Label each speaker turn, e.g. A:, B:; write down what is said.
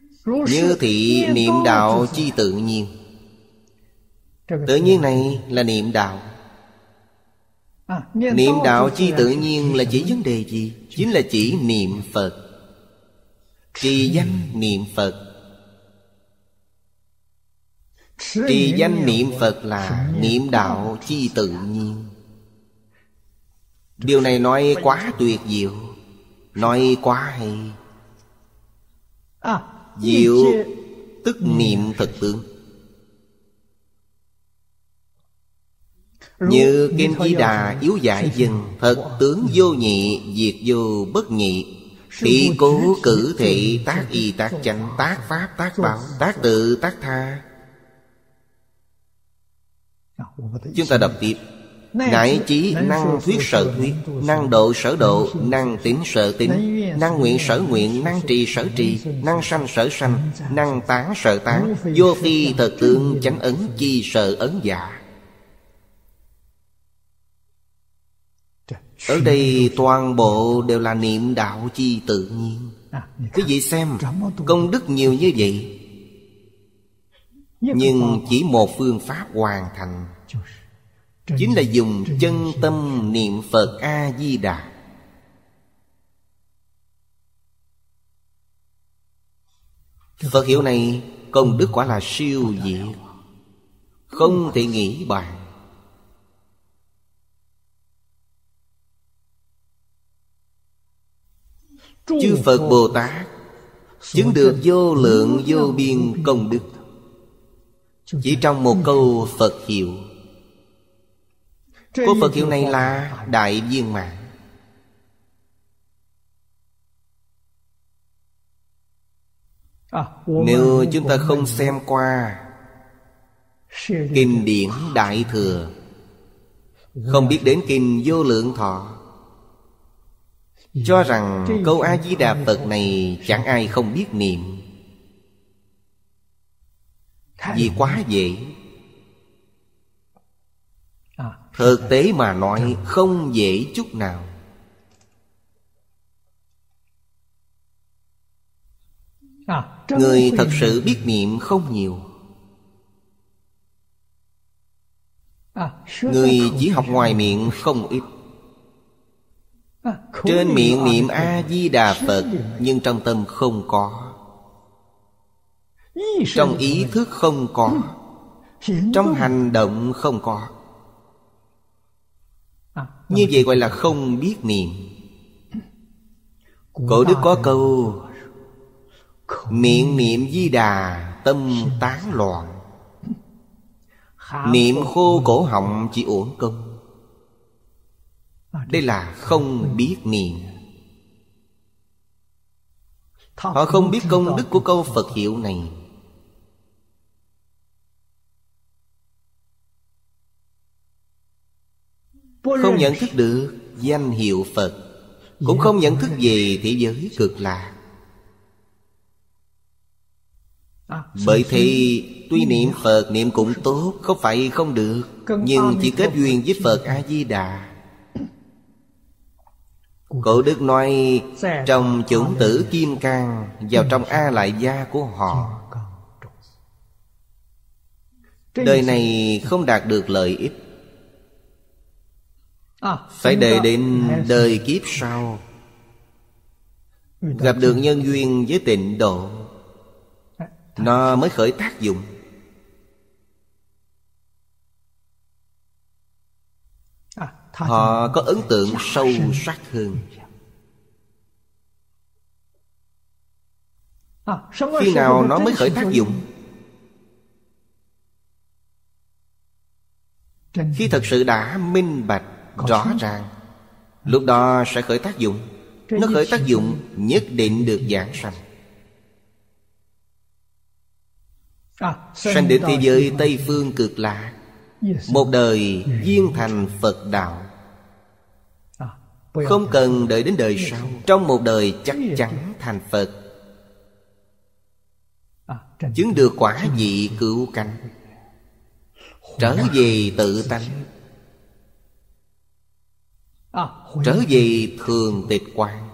A: Như thị niệm đạo chi tự nhiên. Tự nhiên này là niệm đạo. Niệm đạo chi tự nhiên là chỉ vấn đề gì? Chính là chỉ niệm Phật, trì danh niệm Phật. Trì danh niệm Phật là niệm đạo chi tự nhiên. Điều này nói quá tuyệt diệu, nói quá hay. Diệu tức niệm thực tướng. Như Kinh Di Đà yếu giải dân: thật tướng vô nhị, diệt vô bất nhị. Thị cố cử thị, tác y tác chánh, tác pháp tác bảo, tác tự tác tha. Chúng ta đọc tiếp: ngải chí năng thuyết sở thuyết, năng độ sở độ, năng tín sở tín, năng nguyện sở nguyện, năng trì sở trì, năng sanh sở sanh, năng tán sở tán. Vô phi thật tướng chánh ấn, chi sở ấn giả. Ở đây toàn bộ đều là niệm đạo chi tự nhiên. Quý vị xem, công đức nhiều như vậy, nhưng chỉ một phương pháp hoàn thành, chính là dùng chân tâm niệm Phật A-di-đà. Phật hiệu này công đức quả là siêu diệu, không thể nghĩ bàn. Chư Phật Bồ Tát chứng được vô lượng vô biên công đức chỉ trong một câu Phật hiệu. Câu Phật hiệu này là đại viên mãn. Nếu chúng ta không xem qua kinh điển Đại Thừa, không biết đến kinh Vô Lượng Thọ, cho rằng câu A-di-đà Phật này chẳng ai không biết niệm, vì quá dễ. Thực tế mà nói không dễ chút nào. Người thật sự biết niệm không nhiều. Người chỉ học ngoài miệng không ít. Trên miệng niệm A-di-đà Phật, nhưng trong tâm không có, trong ý thức không có, trong hành động không có. Như vậy gọi là không biết niệm. Cổ đức có câu: miệng niệm Di Đà, tâm tán loạn. Niệm khô cổ họng chỉ uổng công. Đây là không biết niệm. Họ không biết công đức của câu Phật hiệu này. Không nhận thức được danh hiệu Phật, cũng không nhận thức về thế giới cực lạc. Bởi thì tuy niệm Phật niệm cũng tốt, không phải không được, nhưng chỉ kết duyên với Phật A-di-đà. Cổ đức nói trong chủng tử kim cang, vào trong A Lại Gia của họ, đời này không đạt được lợi ích, phải đợi đến đời kiếp sau gặp được nhân duyên với Tịnh Độ, nó mới khởi tác dụng. Họ có ấn tượng sâu sắc hơn. Khi nào nó mới khởi tác dụng? Khi thật sự đã minh bạch, rõ ràng, lúc đó sẽ khởi tác dụng. Nó khởi tác dụng nhất định được giảng sanh. Sanh đến thế giới Tây Phương Cực Lạc, một đời viên thành Phật đạo. Không cần đợi đến đời sau, trong một đời chắc chắn thành Phật, chứng được quả vị cứu cánh, trở về tự tánh, trở về thường tịch quán.